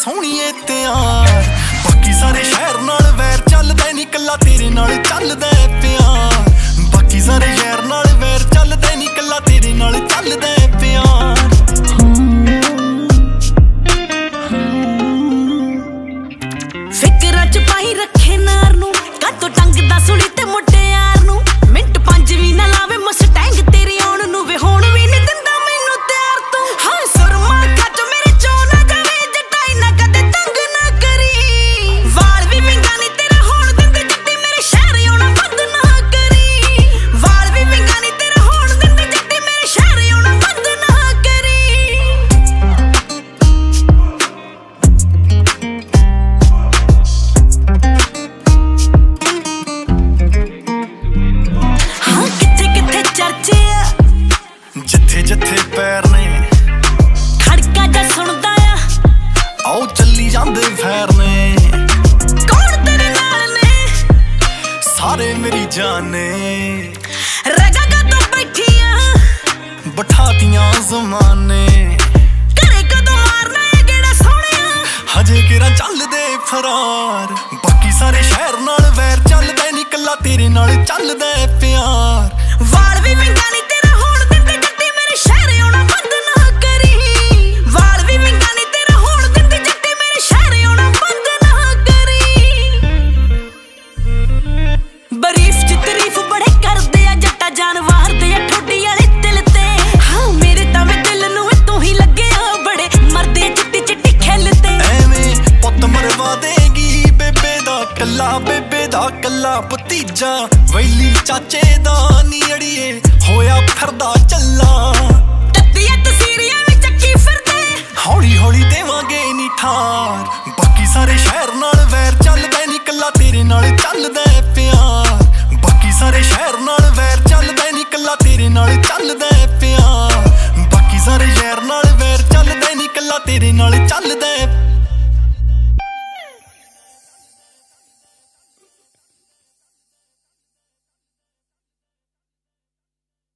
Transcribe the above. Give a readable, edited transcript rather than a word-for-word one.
सोहणीए त्यार। बाकी सारे शहर नाल वैर चलदा नी, कल्ला तेरे नाल चलदा प्यार। बाकी सारे शहर नाल वैर चलदा नी, कल्ला तेरे नाल चलदा प्यार। फिकरां च पाई रखे नार नूं, कातों टंगदा सुली ते मुटियार नूं। मिंट पंज भी ना लावे मस्टैंग तेरी आउण नूं, वे होण भी नहीं दिंदा मैनूं त्यार तूं। हां सुरमा खच मेरे चो ना जावे, जटाई ना कदे तंग ना करी। वाल भी विंगा नहीं तेरा होण दिंदे, जट्टी मेरे शहर आउणा बंद ना करी। वाल भी विंगा नहीं तेरा होण दिंदे, जट्टी मेरे शहर आउणा बंद ना करी। जिथे जिथे पैर ने खड़का जा सुनदा आ, आओ चली जांदे फैर ने। कौन तेरे नाल ने? सारे मेरी जान ने। रगा का तो बैठी आ, बिठातियां ज़माने। घरे कदों मारना है गेड़ा सोहणिया, हजे केरा चलदे फरार। बाकी सारे शहर नाल वैर चलदा नी, कल्ला तेरे नाल चलदा प्यार। वाल भी विंगा नहीं तेरा होण दिंदे, जट्टी मेरे शहर आउणा बंद ना करी। वाल भी विंगा नहीं तेरा होण दिंदे, जट्टी मेरे शहर आउणा बंद ना करी। बरीफ च तारीफ बड़े करदे आ, जट्टा जानवर दे आ ठोडी वाले दिल ते। हां मेरे तावे दिल नूं तू ही लगे आ, बड़े मरदे चिट्टी चिट्टी खेलते। एवें पुत मरवा देगी बेबे दा कल्ला, बेबे दा कल्ला भतीजा। वैली चाचे दा नी अड़िए होया फिरदा चल्ला। तत्तियां तसीरियां विच चक्की फिरदे, हौली हौली देवांगे नी ठार। बाकी सारे शहर नाल वैर चलदा नी, कल्ला तेरे नाल चलदा प्यार। बाकी सारे शहर नाल वैर चलदा नी, कल्ला तेरे नाल चलदा प्यार। बाकी सारे शहर नाल वैर चलदा नी, कल्ला तेरे नाल चलदा